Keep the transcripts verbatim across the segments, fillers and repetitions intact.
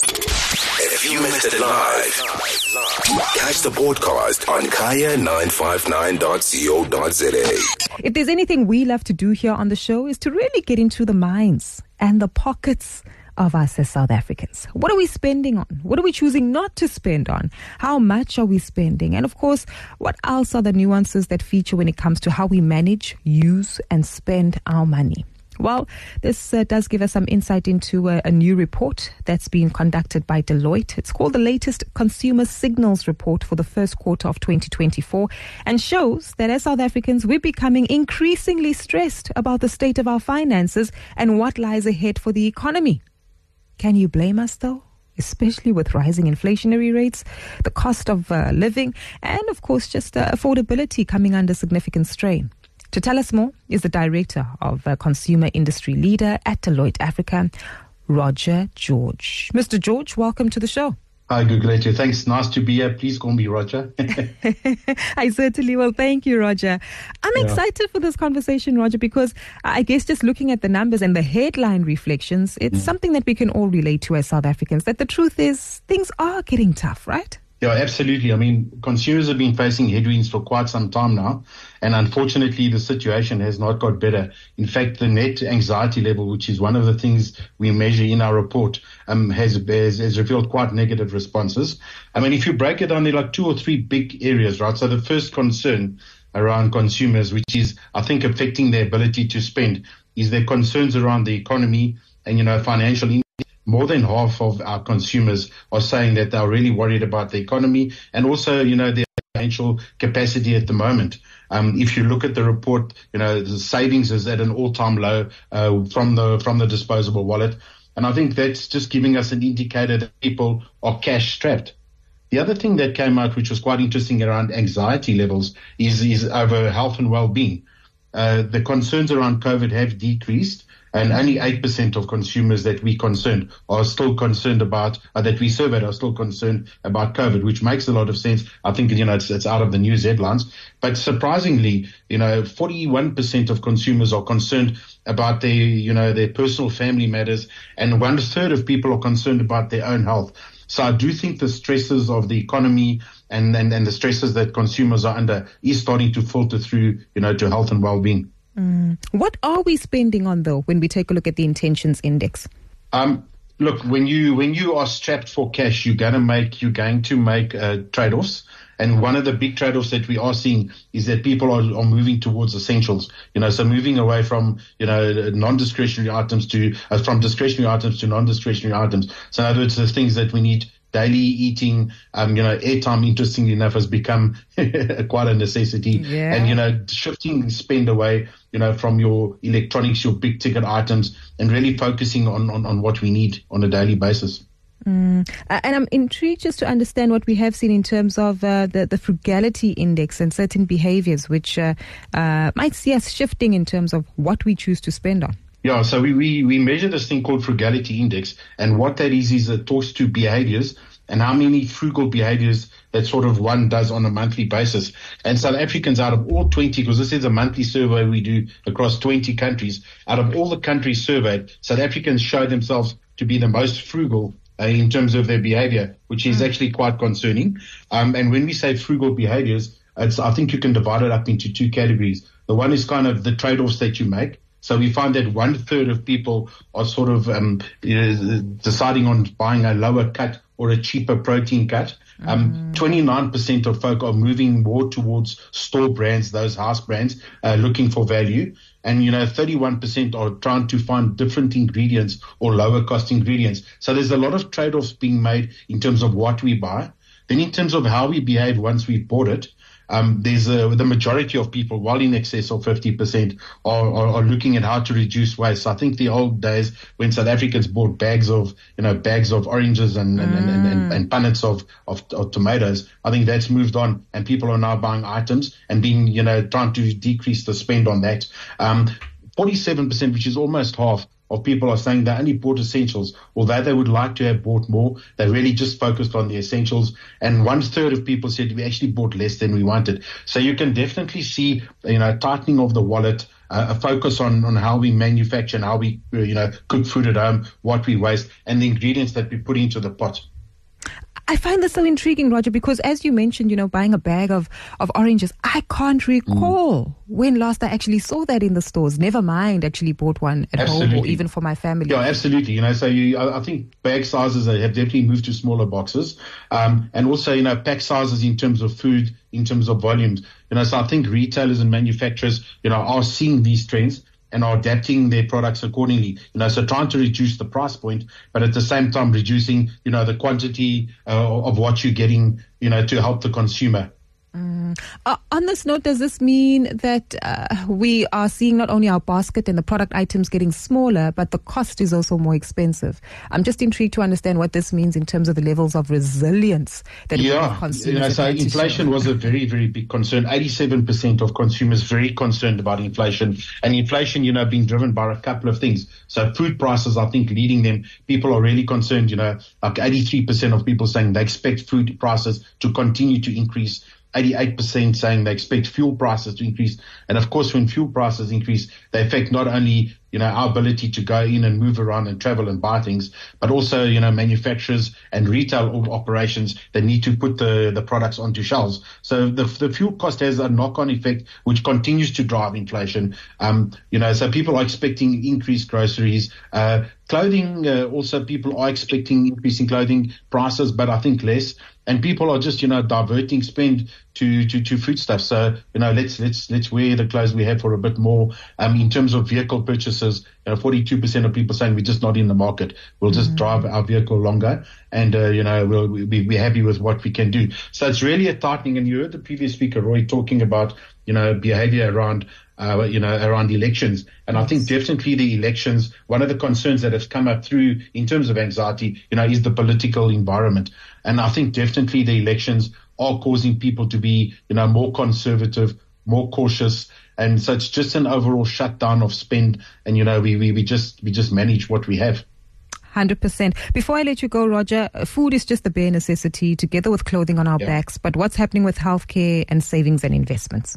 If you missed it live, catch the podcast on kaya nine five nine dot co dot za. If there's anything we love to do here on the show is to really get into the minds and the pockets of us as South Africans. What are we spending on? What are we choosing not to spend on? How much are we spending? And of course, what else are the nuances that feature when it comes to how we manage, use and spend our money? Well, this uh, does give us some insight into a, a new report that's been conducted by Deloitte. It's called the latest Consumer Signals Report for the first quarter of twenty twenty-four and shows that as South Africans, we're becoming increasingly stressed about the state of our finances and what lies ahead for the economy. Can you blame us, though? Especially with rising inflationary rates, the cost of uh, living, and of course, just uh, affordability coming under significant strain. To tell us more is the Director of uh, Consumer Industry Leader at Deloitte Africa, Roger George. Mister George, welcome to the show. Hi, Gugulethu. Thanks. Nice to be here. Please call me Roger. I certainly will. Thank you, Roger. I'm yeah. excited for this conversation, Roger, because I guess just looking at the numbers and the headline reflections, it's mm. something that we can all relate to as South Africans, that the truth is things are getting tough, right? Yeah, absolutely. I mean, consumers have been facing headwinds for quite some time now, and unfortunately the situation has not got better. In fact, the net anxiety level, which is one of the things we measure in our report, um, has, has, has revealed quite negative responses. I mean, if you break it down, there are like two or three big areas, right? So the first concern around consumers, which is, I think, affecting their ability to spend, is their concerns around the economy and, you know, financial income. More than half of our consumers are saying that they're really worried about the economy and also, you know, their financial capacity at the moment. Um, if you look at the report, you know, the savings is at an all-time low uh, from the from the disposable wallet. And I think that's just giving us an indicator that people are cash strapped. The other thing that came out, which was quite interesting around anxiety levels, is, is over health and well-being. Uh, the concerns around COVID have decreased. And only eight percent of consumers that we concerned are still concerned about, uh, that we surveyed are still concerned about COVID, which makes a lot of sense. I think, you know, it's, it's out of the news headlines. But surprisingly, you know, forty-one percent of consumers are concerned about their, you know, their personal family matters. And one third of people are concerned about their own health. So I do think the stresses of the economy and, and, and the stresses that consumers are under is starting to filter through, you know, to health and well-being. Mm. What are we spending on, though, when we take a look at the intentions index? Um, look, when you when you are strapped for cash, you're going to make you're going to make uh, trade-offs. And one of the big trade-offs that we are seeing is that people are, are moving towards essentials. You know, so moving away from, you know, non-discretionary items to uh, from discretionary items to non-discretionary items. So in other words, the things that we need. Daily eating, um, you know, airtime, interestingly enough, has become quite a necessity. Yeah. And, you know, shifting spend away, you know, from your electronics, your big ticket items, and really focusing on, on, on what we need on a daily basis. Mm. Uh, and I'm intrigued just to understand what we have seen in terms of uh, the, the frugality index and certain behaviors, which uh, uh, might see us shifting in terms of what we choose to spend on. Yeah, so we, we, we measure this thing called frugality index, and what that is is it talks to behaviors and how many frugal behaviors that sort of one does on a monthly basis. And South Africans, out of all twenty, because this is a monthly survey we do across twenty countries, out of all the countries surveyed, South Africans show themselves to be the most frugal uh, in terms of their behavior, which is mm. actually quite concerning. Um, and when we say frugal behaviors, it's, I think you can divide it up into two categories. The one is kind of the trade-offs that you make. So we find that one third of people are sort of um, you know, deciding on buying a lower cut or a cheaper protein cut. Um, mm. twenty-nine percent of folk are moving more towards store brands, those house brands, uh, looking for value. And, you know, thirty-one percent are trying to find different ingredients or lower cost ingredients. So there's a lot of trade-offs being made in terms of what we buy. Then in terms of how we behave once we've bought it, Um, there's a, the majority of people, well in excess of fifty percent, are, are, are looking at how to reduce waste. So I think the old days when South Africans bought bags of, you know, bags of oranges and, and, mm. and, and, and punnets of, of, of tomatoes, I think that's moved on and people are now buying items and being, you know, trying to decrease the spend on that. Um, forty-seven percent, which is almost half, of people are saying they only bought essentials, although they would like to have bought more. They really just focused on the essentials. And one third of people said we actually bought less than we wanted. So you can definitely see, you know, tightening of the wallet, a focus on, on how we manufacture and how we, you know, cook food at home, what we waste, and the ingredients that we put into the pot. I find this so intriguing, Roger, because as you mentioned, you know, buying a bag of, of oranges, I can't recall mm. when last I actually saw that in the stores. Never mind actually bought one at absolutely. home or even for my family. Yeah, absolutely. You know, so you, I, I think bag sizes have definitely moved to smaller boxes. Um, and also, you know, pack sizes in terms of food, in terms of volumes. You know, so I think retailers and manufacturers, you know, are seeing these trends and are adapting their products accordingly. You know, so trying to reduce the price point, but at the same time reducing, you know, the quantity uh, of what you're getting, you know, to help the consumer. Mm. Uh, on this note, does this mean that uh, we are seeing not only our basket and the product items getting smaller, but the cost is also more expensive? I'm just intrigued to understand what this means in terms of the levels of resilience that yeah, consumers you know, so inflation was a very, very big concern. eighty-seven percent of consumers very concerned about inflation, and inflation, you know, being driven by a couple of things. So food prices, I think, leading them. People are really concerned. You know, like eighty-three percent of people saying they expect food prices to continue to increase. eighty-eight percent saying they expect fuel prices to increase. And of course, when fuel prices increase, they affect not only, you know, our ability to go in and move around and travel and buy things, but also, you know, manufacturers and retail operations that need to put the, the products onto shelves. So the, the fuel cost has a knock-on effect, which continues to drive inflation. Um, you know, so people are expecting increased groceries, uh, clothing. Uh, also, people are expecting increasing clothing prices, but I think less. And people are just, you know, diverting spend to, to, to foodstuffs. So, you know, let's, let's, let's wear the clothes we have for a bit more. Um, in terms of vehicle purchases, you know, forty-two percent of people saying we're just not in the market. We'll just mm-hmm. drive our vehicle longer and, uh, you know, we'll, we'll be, we're happy with what we can do. So it's really a tightening. And you heard the previous speaker, Roy, talking about, you know, behavior around, uh, you know, around elections. And I think definitely the elections, one of the concerns that has come up through in terms of anxiety, you know, is the political environment. And I think definitely the elections are causing people to be, you know, more conservative, more cautious. And so it's just an overall shutdown of spend. And, you know, we, we, we just, we just manage what we have. one hundred percent. Before I let you go, Roger, food is just the bare necessity together with clothing on our yeah. backs. But what's happening with healthcare and savings and investments?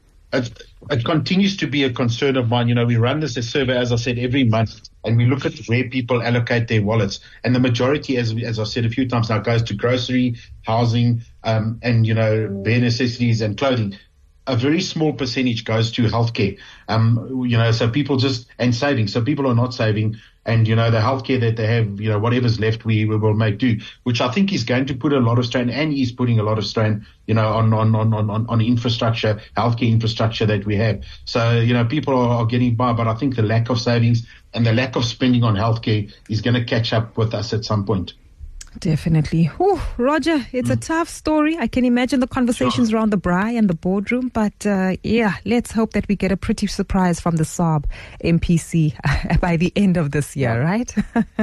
It, it continues to be a concern of mine. You know, we run this survey, as I said, every month, and we look at where people allocate their wallets. And the majority, as as I said a few times now, goes to grocery, housing, um, and, you know, bare necessities and clothing. A very small percentage goes to healthcare, um, you know, so people just, and saving. So people are not saving. And, you know, the healthcare that they have, you know, whatever's left, we, we will make do, which I think is going to put a lot of strain, and is putting a lot of strain, you know, on, on, on, on, on infrastructure, healthcare infrastructure that we have. So, you know, people are, are getting by, but I think the lack of savings and the lack of spending on healthcare is going to catch up with us at some point. Definitely. Whew, Roger, it's mm. a tough story. I can imagine the conversations sure. around the braai and the boardroom. But uh, yeah, let's hope that we get a pretty surprise from the S A R B M P C by the end of this year, yeah. right?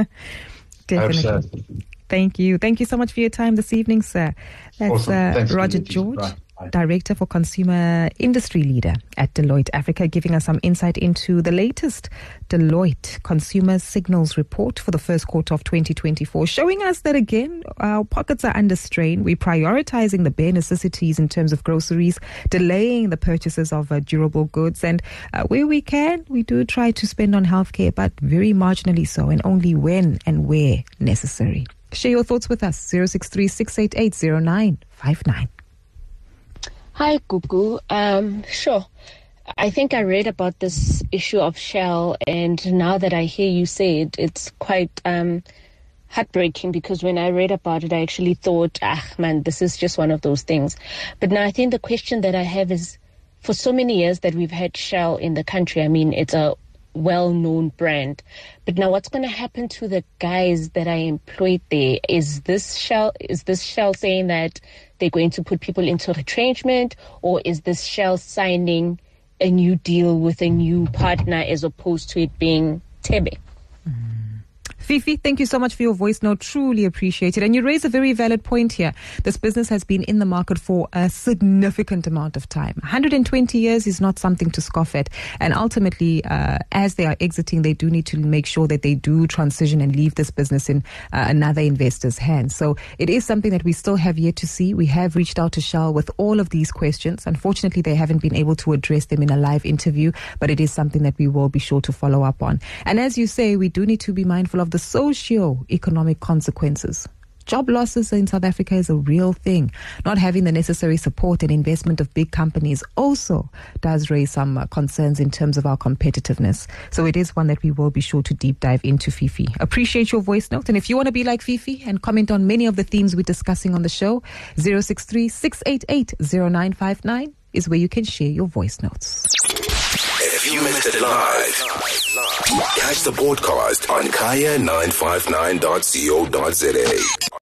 Definitely. So. Thank you. Thank you so much for your time this evening, sir. That's awesome. uh, Roger George. Right. Director for Consumer Industry Leader at Deloitte Africa, giving us some insight into the latest Deloitte Consumer Signals report for the first quarter of twenty twenty-four, showing us that, again, our pockets are under strain. We're prioritizing the bare necessities in terms of groceries, delaying the purchases of uh, durable goods, and uh, where we can, we do try to spend on healthcare, but very marginally so, and only when and where necessary. Share your thoughts with us, zero six three, six eight eight, zero nine five nine. Hi, Gugu. Um, sure. I think I read about this issue of Shell, and now that I hear you say it, it's quite um, heartbreaking, because when I read about it, I actually thought, ah, man, this is just one of those things. But now I think the question that I have is, for so many years that we've had Shell in the country, I mean, it's a well-known brand. But now what's going to happen to the guys that are employed there? Is this Shell, is this Shell saying that they're going to put people into retrenchment, or is this Shell signing a new deal with a new partner as opposed to it being Tebe? Mm. Fifi, thank you so much for your voice note. Truly appreciate it. And you raise a very valid point here. This business has been in the market for a significant amount of time. one hundred twenty years is not something to scoff at. And ultimately, uh, as they are exiting, they do need to make sure that they do transition and leave this business in uh, another investor's hands. So it is something that we still have yet to see. We have reached out to Shell with all of these questions. Unfortunately, they haven't been able to address them in a live interview, but it is something that we will be sure to follow up on. And as you say, we do need to be mindful of the socio-economic consequences. Job losses in South Africa is a real thing. Not having the necessary support and investment of big companies also does raise some uh, concerns in terms of our competitiveness. So it is one that we will be sure to deep dive into, Fifi. Appreciate your voice note. And if you want to be like Fifi and comment on many of the themes we're discussing on the show, zero six three, six eight eight, zero nine five nine is where you can share your voice notes. If you missed it live, catch the podcast on kaya nine five nine dot co dot za.